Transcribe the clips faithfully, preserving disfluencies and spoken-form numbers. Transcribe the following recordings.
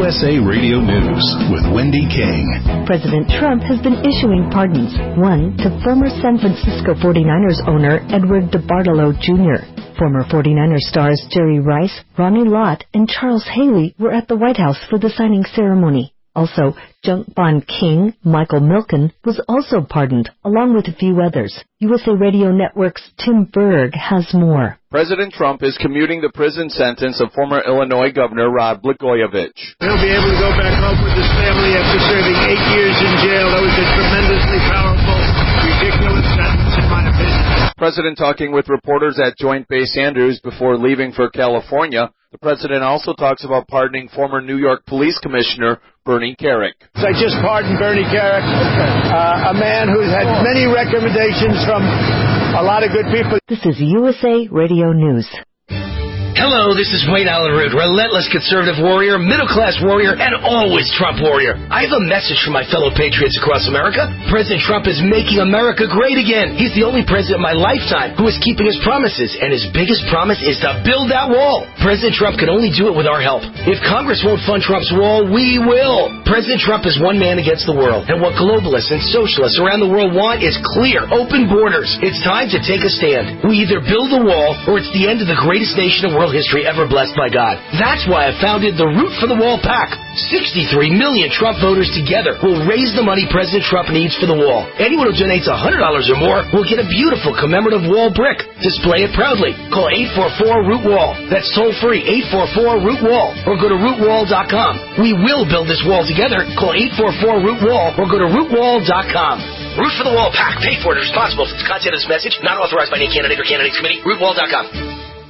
S A Radio News with Wendy King. President Trump has been issuing pardons, one to former San Francisco forty-niners owner Edward DeBartolo Junior Former forty-niners stars Jerry Rice, Ronnie Lott, and Charles Haley were at the White House for the signing ceremony. Also, junk bond king Michael Milken was also pardoned, along with a few others. U S A Radio Network's Tim Berg has more. President Trump is commuting the prison sentence of former Illinois Governor Rod Blagojevich. He'll be able to go back home with his family after serving eight years in jail. That was a tremendously powerful, ridiculous sentence, in my opinion. President talking with reporters at Joint Base Andrews before leaving for California. The president also talks about pardoning former New York Police Commissioner Bernie Kerik. I just pardoned Bernie Kerik, uh, a man who's had many recommendations from a lot of good people. This is U S A Radio News. Hello, this is Wayne Allen Root, relentless conservative warrior, middle-class warrior, and always Trump warrior. I have a message for my fellow patriots across America. President Trump is making America great again. He's the only president in my lifetime who is keeping his promises, and his biggest promise is to build that wall. President Trump can only do it with our help. If Congress won't fund Trump's wall, we will. President Trump is one man against the world, and what globalists and socialists around the world want is clear, open borders. It's time to take a stand. We either build a wall, or it's the end of the greatest nation in world history ever blessed by God. That's why I founded the Root for the Wall PAC. sixty-three million Trump voters together will raise the money President Trump needs for the wall. Anyone who donates one hundred dollars or more will get a beautiful commemorative wall brick. Display it proudly. Call eight four four root wall. That's toll free, eight four four root wall. Or go to root wall dot com. We will build this wall together. Call eight four four root wall or go to root wall dot com. Root for the Wall PAC. Paid for and responsible for the content of this message. Not authorized by any candidate or candidates committee. root wall dot com.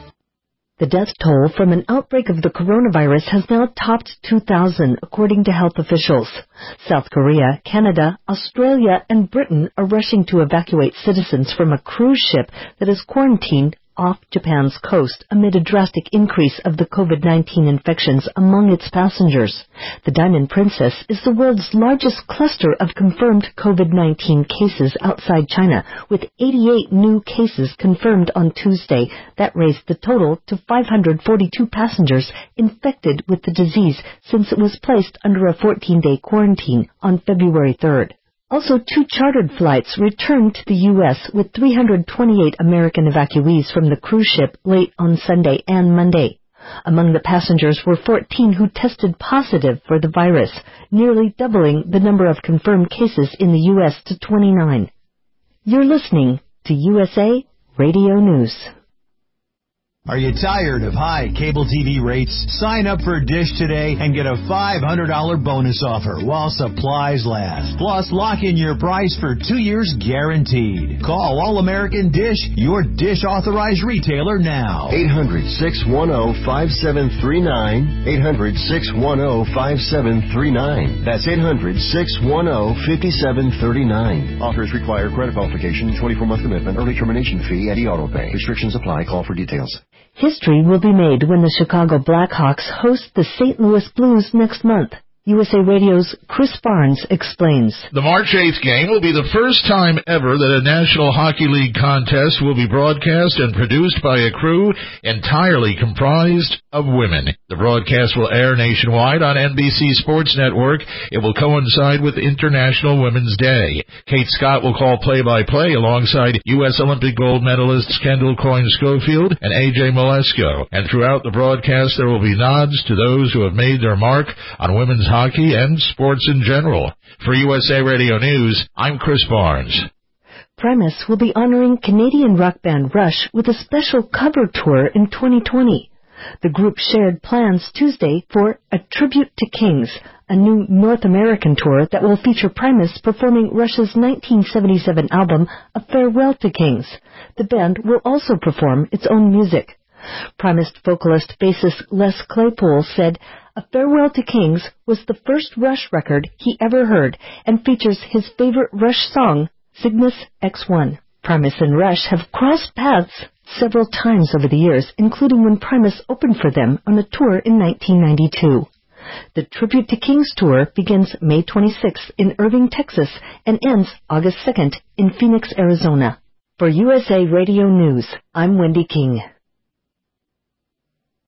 The death toll from an outbreak of the coronavirus has now topped two thousand, according to health officials. South Korea, Canada, Australia, and Britain are rushing to evacuate citizens from a cruise ship that is quarantined off Japan's coast amid a drastic increase of the COVID nineteen infections among its passengers. The Diamond Princess is the world's largest cluster of confirmed COVID nineteen cases outside China, with eighty-eight new cases confirmed on Tuesday. That raised the total to five hundred forty-two passengers infected with the disease since it was placed under a fourteen-day quarantine on February third. Also, two chartered flights returned to the U S with three hundred twenty-eight American evacuees from the cruise ship late on Sunday and Monday. Among the passengers were fourteen who tested positive for the virus, nearly doubling the number of confirmed cases in the U S to twenty-nine. You're listening to U S A Radio News. Are you tired of high cable T V rates? Sign up for Dish today and get a five hundred dollars bonus offer while supplies last. Plus, lock in your price for two years guaranteed. Call All-American Dish, your Dish authorized retailer now. eight hundred, six one zero, five seven three nine. eight hundred, six one zero, five seven three nine. That's eight hundred, six one zero, five seven three nine. Offers require credit qualification, twenty-four month commitment, early termination fee, and e-auto pay. Restrictions apply. Call for details. History will be made when the Chicago Blackhawks host the Saint Louis Blues next month. U S A Radio's Chris Barnes explains. The March eighth game will be the first time ever that a National Hockey League contest will be broadcast and produced by a crew entirely comprised of women. The broadcast will air nationwide on N B C Sports Network. It will coincide with International Women's Day. Kate Scott will call play-by-play alongside U S Olympic gold medalists Kendall Coyne-Schofield and A J Molesko. And throughout the broadcast, there will be nods to those who have made their mark on women's hockey. Hockey and sports in general. For U S A Radio News, I'm Chris Barnes. Primus will be honoring Canadian rock band Rush with a special cover tour in twenty twenty. The group shared plans Tuesday for A Tribute to Kings, a new North American tour that will feature Primus performing Rush's nineteen seventy-seven album, A Farewell to Kings. The band will also perform its own music. Primus vocalist bassist Les Claypool said, A Farewell to Kings was the first Rush record he ever heard and features his favorite Rush song, Cygnus X one. Primus and Rush have crossed paths several times over the years, including when Primus opened for them on a tour in nineteen ninety-two. The Tribute to Kings tour begins May twenty-sixth in Irving, Texas, and ends August second in Phoenix, Arizona. For U S A Radio News, I'm Wendy King.